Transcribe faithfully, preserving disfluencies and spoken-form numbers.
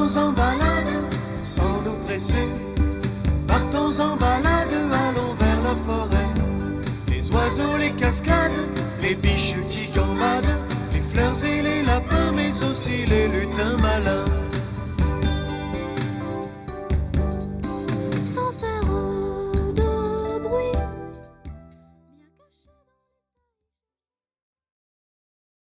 Partons en balade, sans nous presser. Partons en balade, allons vers la forêt. Les oiseaux, les cascades, les biches qui gambadent, les fleurs et les lapins, mais aussi les lutins malins.